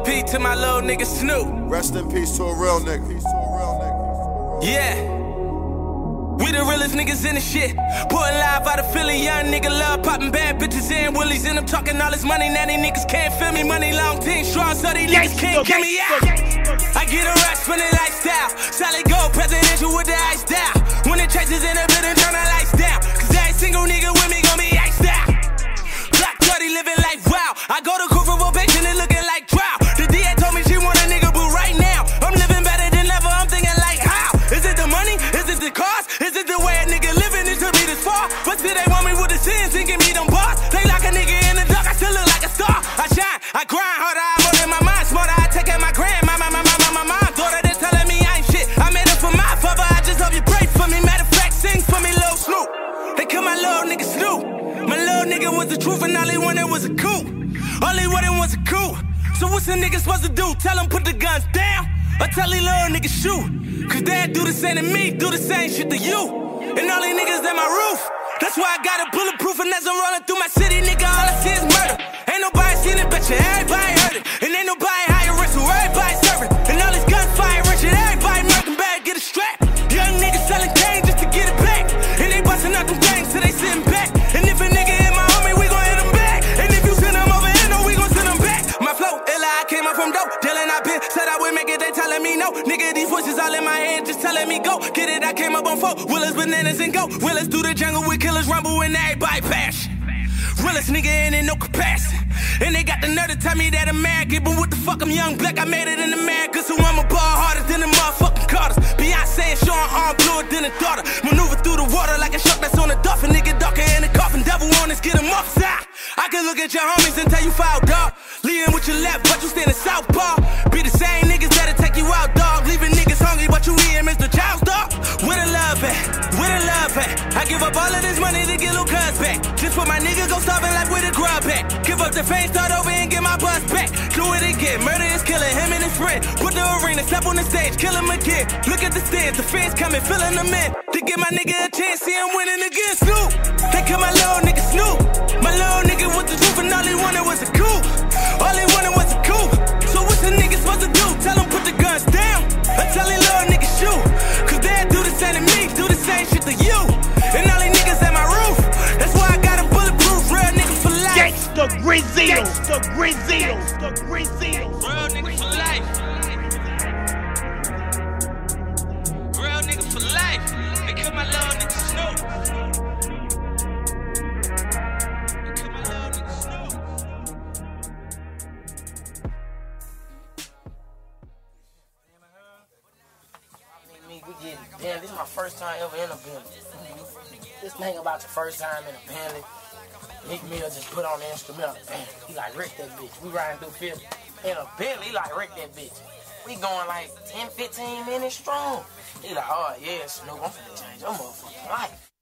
RIP to my little nigga Snoop. Rest in peace to a real nigga. Yeah. We the realest niggas in the shit. Pulling live out of Philly, young nigga love popping bad bitches and willies. And I'm talking all this money, now these niggas can't feel me. Money long, team strong, so these niggas can't get me out. I get a rush from the lifestyle. Solid gold, presidential with the ice down. When the chasers in the building, turn the lights down. Cause every single nigga with me gon' be iced out. Black 30 living life wild. I go to court for probation and looking like trial. The DA told me she want a nigga, but right now I'm living better than ever. I'm thinking like how? Is it the money? Is it the cars? Is it the way a nigga living? It took me this far. But still they want me with the sins and give me them bars. They like a nigga in the dark, I still look like a star. I shine, I grind harder, I'm more than my mind. Smarter, I take care of my grand. My daughter, they telling me I ain't shit. I made it for my father, I just hope you pray for me. Matter of fact, sing for me, Lil Snoop. They call my little nigga Snoop. My little nigga was the truth and all he wanted was a coup. All he wanted was a coup. So what's a nigga supposed to do? Tell him put the guns down? Or tell these little niggas shoot? Cause they do the same to me, do the same shit to you. And all these niggas at my roof. That's why I got a bulletproof and as I'm rolling through my city, nigga, all I see is murder. Ain't nobody seen it, bet you everybody heard it. And ain't nobody higher risk, so everybody serving. And all this gunfire rich and everybody murking bad, get a strap. Young niggas selling cane just to get it back. And they busting out them gangs so they sitting back. And if a nigga hit my homie, we gon' hit him back. And if you send him over here, no, we gon' send him back. My flow, illa, I came up from dope. Dylan, I been, said I would make it, they telling me no. Nigga, these voices all in my head, just telling me go. Get it, I came up on 4. Willis, bananas, and go. Willis through the jungle with killers rumble and everybody bash. Realest nigga ain't in no capacity. And they got the nerve to tell me that I'm mad. But what the fuck, I'm young black, I made it in America. So I'm a ball harder than the motherfucking Carters. Beyonce and Sean arm bluer than a daughter. Maneuver through the water like a shark that's on a dolphin. Nigga darker in the coffin, devil on us, get him off side. I can look at your homies and tell you foul, dog. Leading with your left, but you standing southpaw. Be the same niggas that'll take you out, dog. Leaving niggas hungry, but you eating Mr. Child's dog. Where the love at? Where the love at? I give up all of this money to get little cuz back. Just for my nigga go starving like with a grub back. Give up the fame, start over and get my buzz back. Do it again, murder is killing him and his friend. Put the arena, step on the stage, kill him again. Look at the stands, the fans coming, filling them in. To give my nigga a chance, see him winning again. Snoop, they call my little nigga Snoop. My little nigga was the truth and all he wanted was a coup. All he wanted was a coup. So what's a nigga supposed to do? Tell him put the guns down. Or tell him little nigga shoot. Cause they do the same to me, do the same shit to you. And all these niggas at my roof. That's why I got a bulletproof, real nigga for life. Gangsta Grizzly, Gangsta Grizzly, Gangsta Grizzly. Real nigga for life. Real nigga for life. They call my little nigga Snoop. They call my little nigga Snoop. Damn, this is my first time ever in a Bentley. This thing about the first time in a Bentley. Nick Mill just put on the instrumental. Bam, he like wreck that bitch. We riding through Philly in a Bentley, he like wreck that bitch. We going like 10, 15 minutes strong. He like, oh yeah, Snoop, I'm finna change your motherfucking life.